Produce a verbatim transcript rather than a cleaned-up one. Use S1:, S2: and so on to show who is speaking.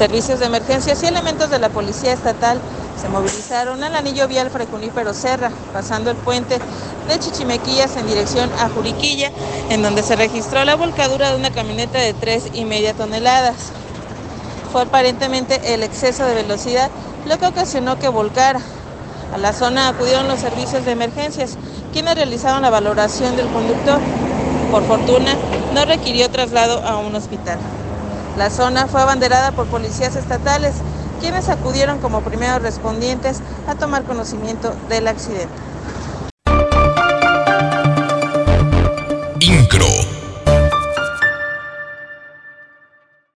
S1: servicios de emergencias y elementos de la Policía Estatal se movilizaron al anillo vial Fray Junípero Serra, pasando el puente de Chichimequillas en dirección a Juriquilla, en donde se registró la volcadura de una camioneta de tres y media toneladas. Fue aparentemente el exceso de velocidad lo que ocasionó que volcara. A la zona acudieron los servicios de emergencias, quienes realizaron la valoración del conductor. Por fortuna, no requirió traslado a un hospital. La zona fue abanderada por policías estatales, quienes acudieron como primeros respondientes a tomar conocimiento del accidente.